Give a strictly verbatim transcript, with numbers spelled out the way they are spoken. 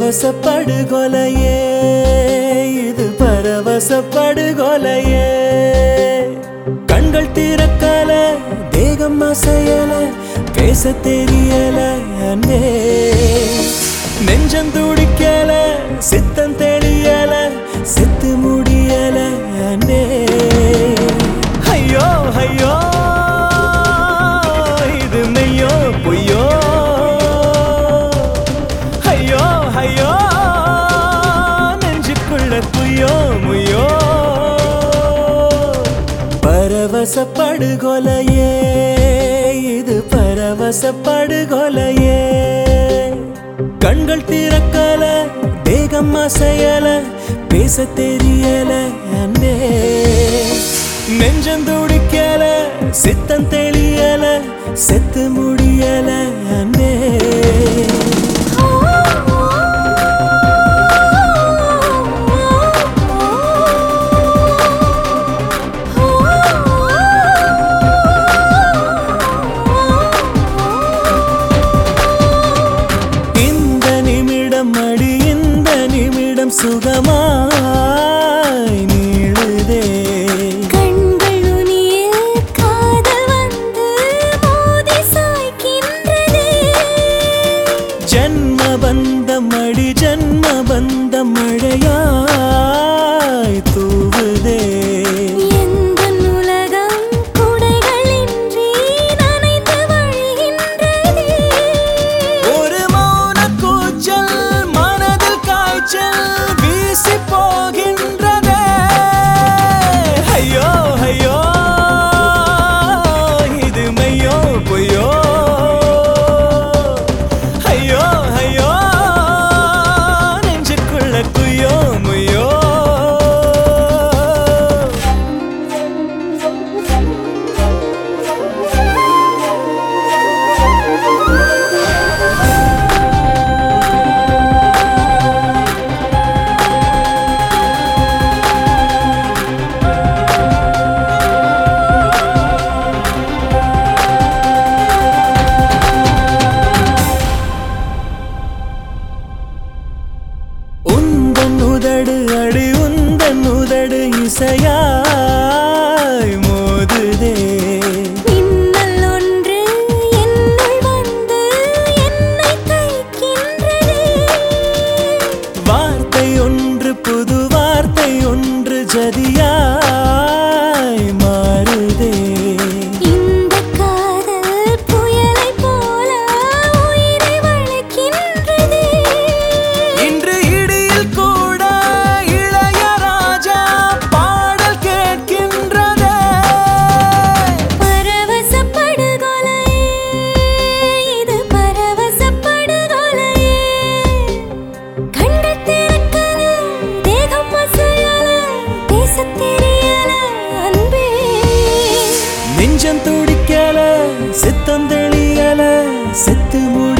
பரவச படுகொலையே இது பரவச படுகொலையே கண்கள் திறக்கல தேகம் அசையல பேச தெரியல அன்பே நெஞ்சம் துடிக்கல சித்தம் தெளியல செத்து முடியல அன்பே ஐயோ ஐயோ இது மெய்யோ பொய்யோ ஐயோ ஐயோ நெஞ்சுக்குள்ள குய்யோ முய்யோ பரவச படுகொலையே இது பரவச படுகொலையே கண்கள் திறக்கல தேகம் அசையல பேச தெரியல அன்பே நெஞ்சம் துடிக்கல சித்தம் தெளியல செத்து முடியல அன்பே சுகமாய் நீளுதே கண்கள் நுனியில் காதல் வந்து மோதி சாய்க்கின்றதே ஜன்ம பந்தம் அடி ஜன்ம பந்தம் மழையாய் தூவுதே எந்த உலகம் குடைகளின்றி நனைந்து வழிகின்றதே ஒரு மௌன கூச்சல் மனதில் காய்ச்சல் போகின்றதே ஐயோ ஐயோ இது மெய்யோ பொய்யோ ஐயோ ஐயோ நெஞ்சுக்குள்ள குய்யோ முய்யோ உதடு அடி உந்தன் உதடு இசையாய் மோதுதே மின்னல் ஒன்று என்னுள் வந்து என்னை தைக்கின்றதே வார்த்தை ஒன்று புது வார்த்தை ஒன்று ஜதியாய் மாறுதே இந்த காதல் புயலை போல உயிரை வளைக்கின்றதே இன்று நெஞ்சம் துடிக்கல சித்தம் தெளியல செத்து